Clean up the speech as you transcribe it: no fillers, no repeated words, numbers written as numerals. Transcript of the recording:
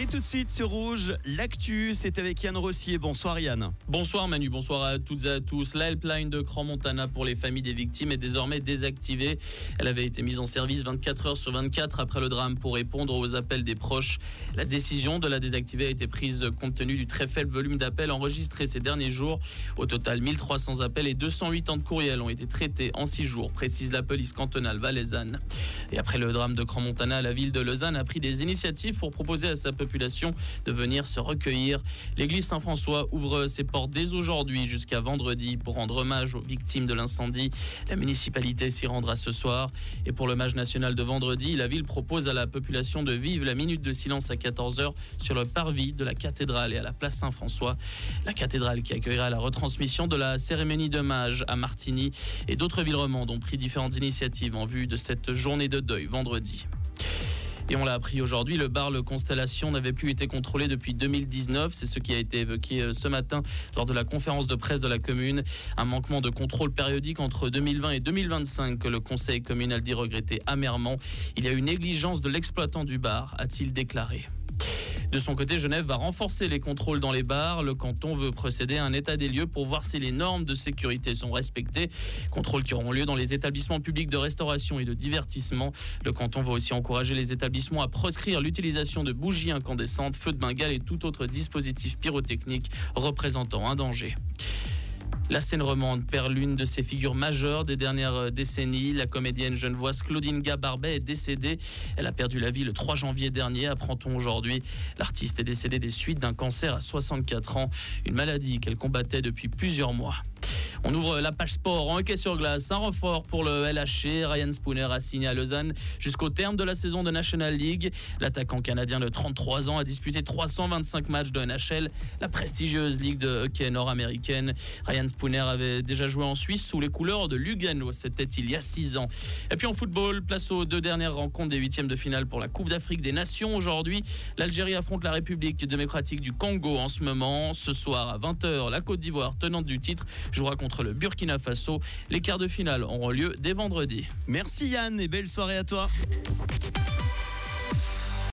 Et tout de suite sur Rouge, l'actu, c'est avec Yann Rossier. Bonsoir Yann. Bonsoir Manu, bonsoir à toutes et à tous. La helpline de Crans-Montana pour les familles des victimes est désormais désactivée. Elle avait été mise en service 24 heures sur 24 après le drame pour répondre aux appels des proches. La décision de la désactiver a été prise compte tenu du très faible volume d'appels enregistrés ces derniers jours. Au total, 1300 appels et 280 courriels ont été traités en 6 jours, précise la police cantonale valaisanne. Et après le drame de Crans-Montana, la ville de Lausanne a pris des initiatives pour proposer à sa population de venir se recueillir. L'église Saint-François ouvre ses portes dès aujourd'hui jusqu'à vendredi pour rendre hommage aux victimes de l'incendie. La municipalité s'y rendra ce soir. Et pour l'hommage national de vendredi, la ville propose à la population de vivre la minute de silence à 14h sur le parvis de la cathédrale et à la place Saint-François. La cathédrale qui accueillera la retransmission de la cérémonie d'hommage à Martigny et d'autres villes romandes ont pris différentes initiatives en vue de cette journée de deuil vendredi. Et on l'a appris aujourd'hui, le bar Le Constellation n'avait plus été contrôlé depuis 2019. C'est ce qui a été évoqué ce matin lors de la conférence de presse de la commune. Un manquement de contrôle périodique entre 2020 et 2025 que le conseil communal dit regretter amèrement. Il y a eu négligence de l'exploitant du bar, a-t-il déclaré. De son côté, Genève va renforcer les contrôles dans les bars. Le canton veut procéder à un état des lieux pour voir si les normes de sécurité sont respectées. Contrôles qui auront lieu dans les établissements publics de restauration et de divertissement. Le canton va aussi encourager les établissements à proscrire l'utilisation de bougies incandescentes, feux de Bengale et tout autre dispositif pyrotechnique représentant un danger. La scène romande perd l'une de ses figures majeures des dernières décennies. La comédienne genevoise Claudine Gabarbet est décédée. Elle a perdu la vie le 3 janvier dernier, apprend-on aujourd'hui. L'artiste est décédée des suites d'un cancer à 64 ans, une maladie qu'elle combattait depuis plusieurs mois. On ouvre la page sport en hockey sur glace. Un renfort pour le LHC. Ryan Spooner a signé à Lausanne jusqu'au terme de la saison de National League. L'attaquant canadien de 33 ans a disputé 325 matchs de NHL, la prestigieuse ligue de hockey nord-américaine. Ryan Spooner avait déjà joué en Suisse sous les couleurs de Lugano. C'était il y a 6 ans. Et puis en football, place aux 2 dernières rencontres des 8e de finale pour la Coupe d'Afrique des Nations. Aujourd'hui, l'Algérie affronte la République démocratique du Congo en ce moment. Ce soir à 20h, la Côte d'Ivoire, tenante du titre, jouera contre le Burkina Faso. Les quarts de finale auront lieu dès vendredi. Merci Yann et belle soirée à toi.